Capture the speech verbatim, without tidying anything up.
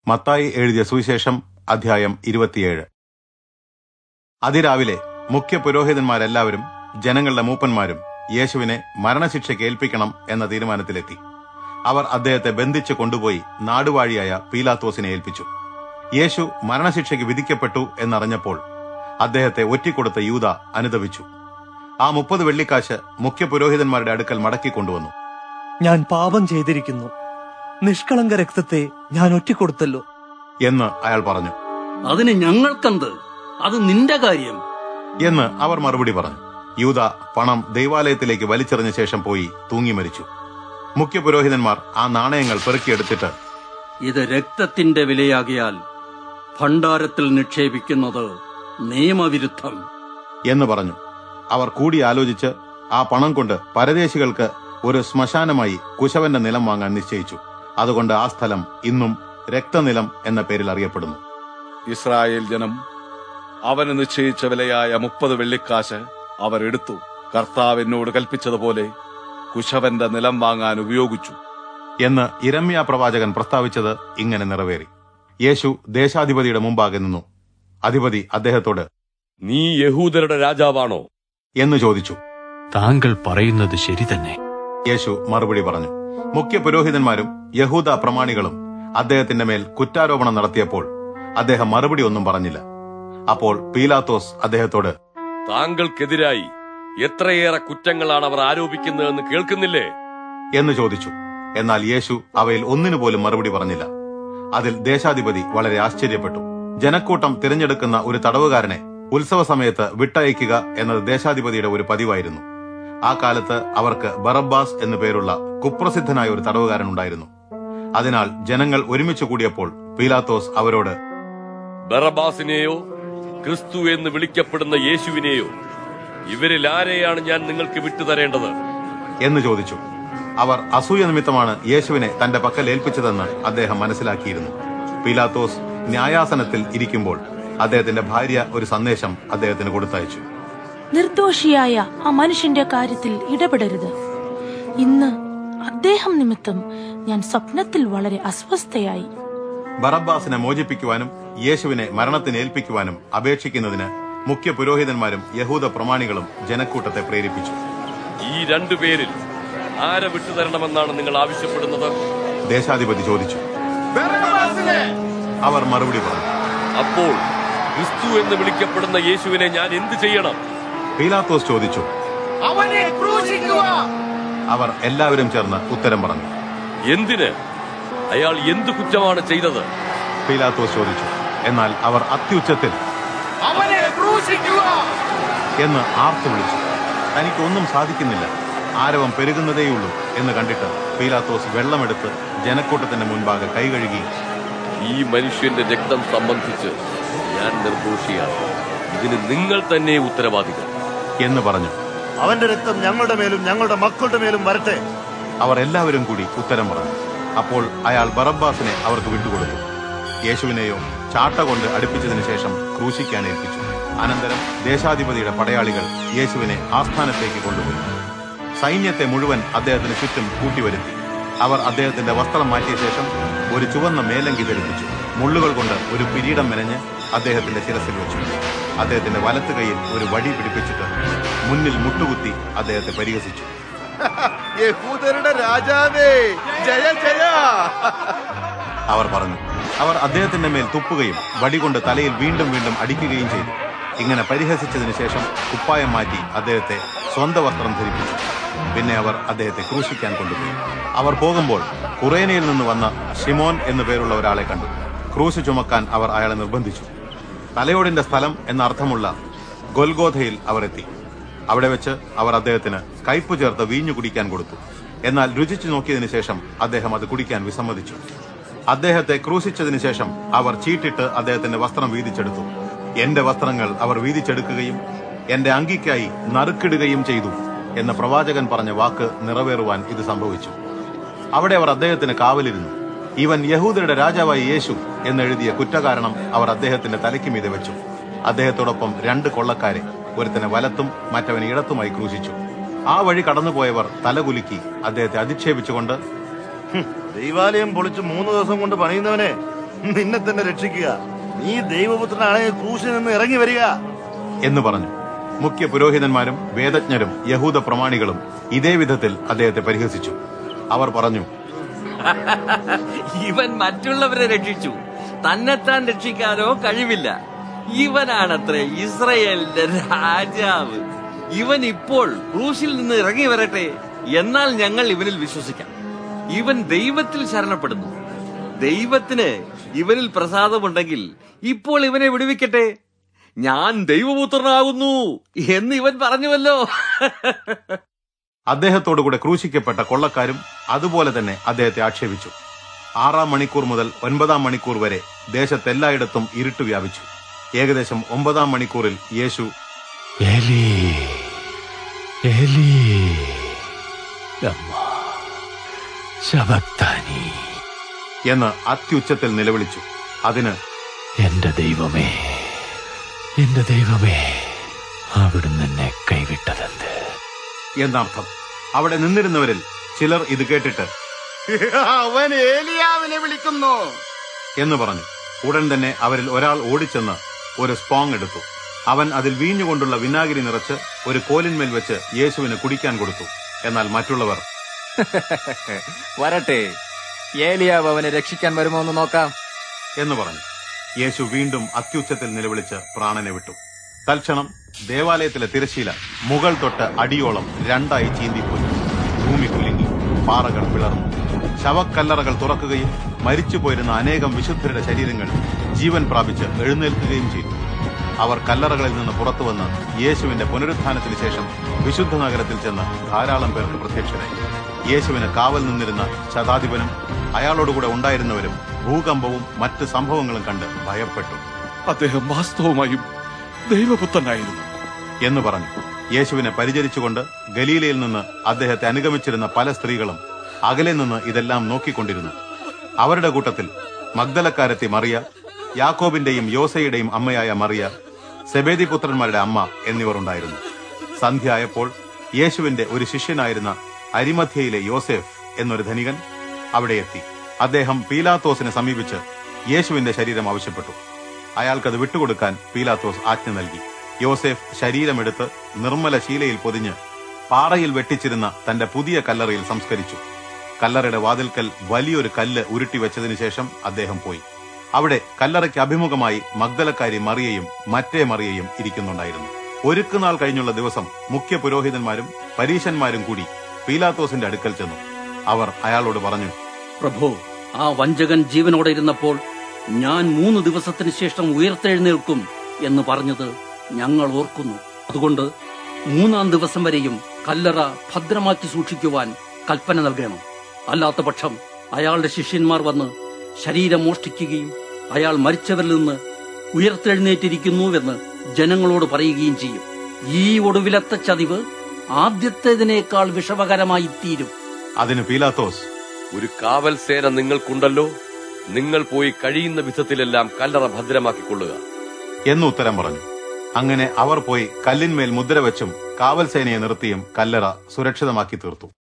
മത്തായി എഴുതിയ സുവിശേഷം അധ്യായം ഇരുപത്തിയേഴ്. അതിരാവിലെ മുഖ്യ പുരോഹിതന്മാരെല്ലാവരും ജനങ്ങളുടെ മൂപ്പന്മാരും യേശുവിനെ മരണശിക്ഷയ്ക്ക് ഏൽപ്പിക്കണം എന്ന തീരുമാനത്തിലെത്തി. അവർ അദ്ദേഹത്തെ ബന്ധിച്ച് കൊണ്ടുപോയി നാടുവാഴിയായ പീലാത്തോസിനെ ഏൽപ്പിച്ചു. യേശു മരണശിക്ഷയ്ക്ക് വിധിക്കപ്പെട്ടു എന്നറിഞ്ഞപ്പോൾ അദ്ദേഹത്തെ ഒറ്റിക്കൊടുത്ത യൂദ അനുതപിച്ചു. ആ മുപ്പത് വെള്ളിക്കാശ് മുഖ്യ പുരോഹിതന്മാരുടെ അടുക്കൽ മടക്കിക്കൊണ്ടുവന്നു. ഞാൻ പാപം ചെയ്തിരിക്കുന്നു, നിഷ്കളങ്ക രക്തത്തെ ഞാൻ ഒറ്റിക്കൊടുത്തല്ലോ എന്ന് അയാൾ പറഞ്ഞു. അതിന് ഞങ്ങൾക്കെന്ത്, അത് നിന്റെ കാര്യം എന്ന് അവർ മറുപടി പറഞ്ഞു. യൂദ പണം ദൈവാലയത്തിലേക്ക് വലിച്ചെറിഞ്ഞ ശേഷം പോയി തൂങ്ങി മരിച്ചു. മുഖ്യ പുരോഹിതന്മാർ ആ നാണയങ്ങൾ പെറുക്കിയെടുത്തിട്ട്, ഇത് രക്തത്തിന്റെ വിലയാകിയാൽ ഭണ്ഡാരത്തിൽ നിക്ഷേപിക്കുന്നത് നിയമവിരുദ്ധം എന്ന് പറഞ്ഞു. അവർ കൂടി ആലോചിച്ച് ആ പണം കൊണ്ട് പരദേശികൾക്ക് ഒരു ശ്മശാനമായി കുശവന്റെ നിലം വാങ്ങാൻ നിശ്ചയിച്ചു. അതുകൊണ്ട് ആ സ്ഥലം ഇന്നും രക്തനിലം എന്ന പേരിൽ അറിയപ്പെടുന്നു. ഇസ്രായേൽ ജനം അവന് നിശ്ചയിച്ച വിലയായ മുപ്പത് വെള്ളിക്കാശ് അവർ എടുത്തു. കർത്താവ് എന്നോട് കൽപ്പിച്ചതുപോലെ കുശവന്റെ നിലം വാങ്ങാൻ ഉപയോഗിച്ചു എന്ന് യിരെമ്യാ പ്രവാചകൻ പ്രസ്താവിച്ചത് ഇങ്ങനെ നിറവേറി. യേശു ദേശാധിപതിയുടെ മുമ്പാകെ നിന്നു. അധിപതി അദ്ദേഹത്തോട്, നീ യഹൂദരുടെ രാജാവാണോ എന്ന് ചോദിച്ചു. താങ്കൾ പറയുന്നത് ശരി തന്നെ. യേശു മറുപടി പറഞ്ഞു. മുഖ്യ പുരോഹിതന്മാരും യഹൂദ പ്രമാണികളും അദ്ദേഹത്തിന്റെ മേൽ കുറ്റാരോപണം നടത്തിയപ്പോൾ അദ്ദേഹം മറുപടി ഒന്നും പറഞ്ഞില്ല. അപ്പോൾ പീലാത്തോസ് അദ്ദേഹത്തോട്, താങ്കൾക്കെതിരായി എത്രയേറെ കുറ്റങ്ങളാണ് അവർ ആരോപിക്കുന്നതെന്ന് കേൾക്കുന്നില്ലേ എന്ന് ചോദിച്ചു. എന്നാൽ യേശു അവയിൽ ഒന്നിനു പോലും മറുപടി പറഞ്ഞില്ല. അതിൽ ദേശാധിപതി വളരെ ആശ്ചര്യപ്പെട്ടു. ജനക്കൂട്ടം തിരഞ്ഞെടുക്കുന്ന ഒരു തടവുകാരനെ ഉത്സവ സമയത്ത് വിട്ടയക്കുക എന്നത് ദേശാധിപതിയുടെ ഒരു പതിവായിരുന്നു. ആ കാലത്ത് അവർക്ക് ബറബ്ബാസ് എന്നു പേരുള്ള കുപ്രസിദ്ധനായ ഒരു തടവുകാരൻ ഉണ്ടായിരുന്നു. അതിനാൽ ജനങ്ങൾ ഒരുമിച്ച് കൂടിയപ്പോൾ പീലാത്തോസ് അവരോട്, ബറബ്ബാസിനെയോ ക്രിസ്തു എന്ന് വിളിക്കപ്പെടുന്ന യേശുവിനെയോ ഇവരിൽ ആരെയാണ് ഞാൻ നിങ്ങൾക്ക് വിട്ടുതരേണ്ടത് എന്ന് ചോദിച്ചു. അവർ അസൂയ നിമിത്തമാണ് യേശുവിനെ തന്റെ പക്കൽ ഏൽപ്പിച്ചതെന്ന് അദ്ദേഹം മനസ്സിലാക്കിയിരുന്നു. പീലാത്തോസ് ന്യായാസനത്തിൽ ഇരിക്കുമ്പോൾ അദ്ദേഹത്തിന്റെ ഭാര്യ ഒരു സന്ദേശം അദ്ദേഹത്തിന് കൊടുത്തയച്ചു. നിർദോഷിയായ ആ മനുഷ്യന്റെ കാര്യത്തിൽ ഇടപെടരുത്. ഇന്ന് അദ്ദേഹം നിമിത്തം ഞാൻ സ്വപ്നത്തിൽ വളരെ അസ്വസ്ഥയായി. ബറബ്ബാസിനെ മോചിപ്പിക്കുവാനും യേശുവിനെ മരണത്തിന് ഏൽപ്പിക്കുവാനും അപേക്ഷിക്കുന്നതിന് മുഖ്യ പുരോഹിതന്മാരും യഹൂദ പ്രമാണികളും ജനക്കൂട്ടത്തെ പ്രേരിപ്പിച്ചു. ഈ രണ്ടുപേരിൽ ആരെ വിട്ടുതരണമെന്നാണ് നിങ്ങൾ ആവശ്യപ്പെടുന്നത്? ദേശാധിപതി ചോദിച്ചു. അവർ മറുപടി പറഞ്ഞു. അപ്പോൾ ക്രിസ്തു എന്ന് വിളിക്കപ്പെടുന്ന യേശുവിനെ ഞാൻ എന്ത് ചെയ്യണം? പീലാത്തോസ് ചോദിച്ചു. അവർ എല്ലാവരും ചേർന്ന് ഉത്തരം പറഞ്ഞു. എന്തിന്? അയാൾ എന്ത് കുറ്റമാണ് ചെയ്തത്? പീലാത്തോസ് ചോദിച്ചു. എന്നാൽ അവർ അത്യുച്ചത്തിൽ എന്ന് ആർത്തു വിളിച്ചു. തനിക്കൊന്നും സാധിക്കുന്നില്ല, ആരവം പെരുകുന്നതേയുള്ളൂ എന്ന് കണ്ടിട്ട് പീലാത്തോസ് വെള്ളമെടുത്ത് ജനക്കൂട്ടത്തിന്റെ മുൻപാകെ കൈകഴുകി, ഈ മനുഷ്യന്റെ രക്തം സംബന്ധിച്ച് ഞാൻ നിർദോഷിയാണ്, ഇതിന് നിങ്ങൾ തന്നെ ഉത്തരവാദികൾ എന്ന് പറഞ്ഞു. അവന്റെ രക്തം ഞങ്ങളുടെ മേലും ഞങ്ങളുടെ മക്കളുടെ മേലും വരട്ടെ. അവർ എല്ലാവരും കൂടി ഉത്തരം പറഞ്ഞു. അപ്പോൾ അയാൾ ബറബ്ബാസിനെ അവർക്ക് വിട്ടുകൊടുത്തു. യേശുവിനെയോ ചാട്ട കൊണ്ട് അടുപ്പിച്ചതിനു ശേഷം ക്രൂശിക്കാൻ ഏൽപ്പിച്ചു. അനന്തരം ദേശാധിപതിയുടെ പടയാളികൾ യേശുവിനെ ആസ്ഥാനത്തേക്ക് കൊണ്ടുപോയി. സൈന്യത്തെ മുഴുവൻ അദ്ദേഹത്തിന് ചുറ്റും കൂട്ടിവരുത്തി. അവർ അദ്ദേഹത്തിന്റെ വസ്ത്രം മാറ്റിയ ശേഷം ഒരു ചുവന്ന മേലങ്കി ധരിപ്പിച്ചു. മുള്ളുകൾ കൊണ്ട് ഒരു കിരീടം മെനഞ്ഞ് അദ്ദേഹത്തിന്റെ ശിരസിൽ വെച്ചു. അദ്ദേഹത്തിന്റെ വലത്ത് കൈയിൽ ഒരു വടി പിടിപ്പിച്ചിട്ട് മുന്നിൽ മുട്ടുകുത്തി അദ്ദേഹത്തെ പരിഹസിച്ചു. യഹൂദരുടെ രാജാവേ, ജയ ജയ അവർ പറഞ്ഞു. അവർ അദ്ദേഹത്തിന്റെ മേൽ തുപ്പുകയും വടികൊണ്ട് തലയിൽ വീണ്ടും വീണ്ടും അടിക്കുകയും ചെയ്തു. ഇങ്ങനെ പരിഹസിച്ചതിനു ശേഷം കുപ്പായം മാറ്റി അദ്ദേഹത്തെ സ്വന്തം വസ്ത്രം ധരിപ്പിച്ചു. പിന്നെ അവർ അദ്ദേഹത്തെ ക്രൂശിക്കാൻ കൊണ്ടുപോയി. അവർ പോകുമ്പോൾ കുറേനയിൽ നിന്ന് വന്ന ഷിമോൻ എന്നു പേരുള്ള ഒരാളെ കണ്ടു. ക്രൂശ് ചുമക്കാൻ അവർ അയാളെ നിർബന്ധിച്ചു. തലയോടിന്റെ സ്ഥലം എന്ന അർത്ഥമുള്ള ഗൊൽഗോഥയിൽ അവർ എത്തി. അവിടെ വെച്ച് അവർ അദ്ദേഹത്തിന് കയ്പ് ചേർത്ത് വീഞ്ഞു കുടിക്കാൻ കൊടുത്തു. എന്നാൽ രുചിച്ചു നോക്കിയതിനു ശേഷം അദ്ദേഹം അത് കുടിക്കാൻ വിസമ്മതിച്ചു. അദ്ദേഹത്തെ ക്രൂശിച്ചതിനു ശേഷം അവർ ചീട്ടിട്ട് അദ്ദേഹത്തിന്റെ വസ്ത്രം വീതിച്ചെടുത്തു. എന്റെ വസ്ത്രങ്ങൾ അവർ വീതിച്ചെടുക്കുകയും എന്റെ അങ്കിക്കായി നറുക്കിടുകയും ചെയ്തു എന്ന പ്രവാചകൻ പറഞ്ഞ വാക്ക് നിറവേറുവാൻ ഇത് സംഭവിച്ചു. അവിടെ അവർ അദ്ദേഹത്തിന് കാവലിരുന്നു. ഇവൻ യഹൂദരുടെ രാജാവായ യേശു എന്നെഴുതിയ കുറ്റകാരണം അവർ അദ്ദേഹത്തിന്റെ തലയ്ക്ക് മീതെ വെച്ചു. അദ്ദേഹത്തോടൊപ്പം രണ്ട് കൊള്ളക്കാരെ, ഒരുത്തനെ വലത്തും മറ്റവനെ ഇടത്തുമായി ക്രൂശിച്ചു. ആ വഴി കടന്നുപോയവർ തലകുലുക്കി അദ്ദേഹത്തെ അധിക്ഷേപിച്ചുകൊണ്ട്, ദൈവാലയം പൊളിച്ച് മൂന്ന് ദിവസം കൊണ്ട് പണിയുന്നവനെ നിന്നെ തന്നെ രക്ഷിക്കുക. നീ ദൈവപുത്രനാണെങ്കിൽ ക്രൂശിൽ നിന്ന് ഇറങ്ങി വരിക എന്ന് പറഞ്ഞു. മുഖ്യ പുരോഹിതന്മാരും വേദജ്ഞരും യഹൂദ പ്രമാണികളും ഇതേ വിധത്തിൽ അദ്ദേഹത്തെ പരിഹസിച്ചു. അവർ പറഞ്ഞു, ഇവൻ മറ്റുള്ളവരെ രക്ഷിച്ചു, തന്നെത്താൻ രക്ഷിക്കാനോ കഴിവില്ല. ഇവനാണത്രേ ഇസ്രയേലിന്റെ രാജാവ്. ഇവൻ ഇപ്പോൾ ക്രൂശിൽ നിന്ന് ഇറങ്ങി വരട്ടെ, എന്നാൽ ഞങ്ങൾ ഇവനിൽ വിശ്വസിക്കാം. ഇവൻ ദൈവത്തിൽ ശരണപ്പെടുന്നു. ദൈവത്തിന് ഇവനിൽ പ്രസാദമുണ്ടെങ്കിൽ ഇപ്പോൾ ഇവനെ വിടുവിക്കട്ടെ. ഞാൻ ദൈവപുത്രനാകുന്നു എന്ന് ഇവൻ പറഞ്ഞുവല്ലോ. അദ്ദേഹത്തോടുകൂടെ ക്രൂശിക്കപ്പെട്ട കൊള്ളക്കാരും അതുപോലെ തന്നെ അദ്ദേഹത്തെ ആക്ഷേപിച്ചു. ആറാം മണിക്കൂർ മുതൽ ഒൻപതാം മണിക്കൂർ വരെ ദേശത്തെല്ലായിടത്തും ഇരുട്ട് വ്യാപിച്ചു. ഏകദേശം ഒമ്പതാം മണിക്കൂറിൽ യേശു എലീ, എലീ, ലമ്മാ ശബക്താനി എന്ന് അത്യുച്ചത്തിൽ നിലവിളിച്ചു. അതിന് എന്റെ ദൈവമേ, എന്റെ ദൈവമേ, അവിടുന്ന് എന്നെ കൈവിട്ടതെന്ത് എന്നർത്ഥം. അവിടെ നിന്നിരുന്നവരിൽ ചിലർ ഇത് കേട്ടിട്ട് അവൻ ഏലിയാവിനെ വിളിക്കുന്നു എന്ന് പറഞ്ഞു. ഉടൻ തന്നെ അവരിൽ ഒരാൾ ഓടിച്ചെന്ന് ഒരു സ്പോങ് എടുത്തു. അവൻ അതിൽ വീഞ്ഞുകൊണ്ടുള്ള വിനാഗിരി നിറച്ച് ഒരു കോലിന്മേൽ വെച്ച് യേശുവിന് കുടിക്കാൻ കൊടുത്തു. എന്നാൽ മറ്റുള്ളവർ വരട്ടെ, ഏലിയാവ് അവനെ രക്ഷിക്കാൻ വരുമോ എന്ന് നോക്കാം എന്ന് പറഞ്ഞു. യേശു വീണ്ടും അത്യുച്ചത്തിൽ നിലവിളിച്ച് പ്രാണനെ വിട്ടു. തൽക്ഷണം ദേവാലയത്തിലെ തിരശ്ശീല മുകൾ തൊട്ട് അടിയോളം രണ്ടായി ചീന്തിപ്പോയി. ഭൂമി കുലുങ്ങി, പാറകൾ പിളർന്നു. ശവക്കല്ലറകൾ തുറക്കുകയും മരിച്ചുപോയിരുന്ന അനേകം വിശുദ്ധരുടെ ശരീരങ്ങൾ ജീവൻ പ്രാപിച്ച് എഴുന്നേൽക്കുകയും ചെയ്തു. അവർ കല്ലറകളിൽ നിന്ന് പുറത്തുവന്ന് യേശുവിന്റെ പുനരുത്ഥാനത്തിന് ശേഷം വിശുദ്ധ നഗരത്തിൽ ചെന്ന് ധാരാളം പേർക്ക് പ്രത്യക്ഷരായി. യേശുവിന് കാവൽ നിന്നിരുന്ന ശതാധിപനും അയാളോടുകൂടെ ഉണ്ടായിരുന്നവരും ഭൂകമ്പവും മറ്റ് സംഭവങ്ങളും കണ്ട് ഭയപ്പെട്ടു. അദ്ദേഹം വാസ്തവമായും ദൈവപുത്രനായിരുന്നു എന്ന് പറഞ്ഞു. യേശുവിനെ പരിചരിച്ചുകൊണ്ട് ഗലീലയിൽ നിന്ന് അദ്ദേഹത്തെ അനുഗമിച്ചിരുന്ന പല സ്ത്രീകളും അകലെ നിന്ന് ഇതെല്ലാം നോക്കിക്കൊണ്ടിരുന്നു. അവരുടെ കൂട്ടത്തിൽ മഗ്ദലക്കാരത്തി മറിയ, യാക്കോബിന്റെയും യോസയുടെയും അമ്മയായ മറിയ, സെബേദി പുത്രന്മാരുടെ അമ്മ എന്നിവർ ഉണ്ടായിരുന്നു. സന്ധ്യ ആയപ്പോൾ യേശുവിന്റെ ഒരു ശിഷ്യനായിരുന്ന അരിമഥ്യയിലെ യോസേഫ് എന്നൊരു ധനികൻ അവിടെ എത്തി. അദ്ദേഹം പീലാത്തോസിനെ സമീപിച്ച് യേശുവിന്റെ ശരീരം ആവശ്യപ്പെട്ടു. അയാൾക്കത് വിട്ടുകൊടുക്കാൻ പീലാത്തോസ് ആജ്ഞ നൽകി. യോസേഫ് ശരീരമെടുത്ത് നിർമ്മല ശീലയിൽ പൊതിഞ്ഞ് പാറയിൽ വെട്ടിച്ചിരുന്ന തന്റെ പുതിയ കല്ലറയിൽ സംസ്കരിച്ചു. കല്ലറയുടെ വാതിൽക്കൽ വലിയൊരു കല്ല് ഉരുട്ടി വെച്ചതിനു ശേഷം അദ്ദേഹം പോയി. അവിടെ കല്ലറയ്ക്ക് അഭിമുഖമായി മഗ്ദലക്കാരി മറിയയും മറ്റേ മറിയയും ഇരിക്കുന്നുണ്ടായിരുന്നു. ഒരുക്കുനാൾ കഴിഞ്ഞുള്ള ദിവസം മുഖ്യ പുരോഹിതന്മാരും പരീശന്മാരും കൂടി പീലാത്തോസിന്റെ അടുക്കൽ ചെന്നു. അവർ അയാളോട് പറഞ്ഞു, പ്രഭു, ആ വഞ്ചകൻ ജീവനോടെ ഇരുന്നപ്പോൾ ഞാൻ മൂന്ന് ദിവസത്തിന് ശേഷം ഉയർത്തെഴുന്നേൽക്കും എന്ന് പറഞ്ഞത് ഞങ്ങൾ ഓർക്കുന്നു. അതുകൊണ്ട് മൂന്നാം ദിവസം വരെയും കല്ലറ ഭദ്രമാക്കി സൂക്ഷിക്കുവാൻ കൽപ്പന നൽകണം. അല്ലാത്ത പക്ഷം അയാളുടെ ശിഷ്യന്മാർ വന്ന് ശരീരം മോഷ്ടിക്കുകയും അയാൾ മരിച്ചവരിൽ നിന്ന് ഉയർത്തെഴുന്നേറ്റിരിക്കുന്നുവെന്ന് ജനങ്ങളോട് പറയുകയും ചെയ്യും. ഈ ഒടുവിലത്തെ ചതിവ് ആദ്യത്തേതിനേക്കാൾ വിഷമകരമായി തീരും. അതിന് പീലാത്തോസ്, ഒരു കാവൽ സേന നിങ്ങൾക്കുണ്ടല്ലോ, നിങ്ങൾ പോയി കഴിയുന്ന വിധത്തിലെല്ലാം കല്ലറ ഭദ്രമാക്കിക്കൊള്ളുക എന്ന് ഉത്തരം പറഞ്ഞു. അങ്ങനെ അവർ പോയി കല്ലിന്മേൽ മുദ്ര വെച്ചും കാവൽ സേനയെ നിർത്തിയും കല്ലറ സുരക്ഷിതമാക്കി തീർത്തു.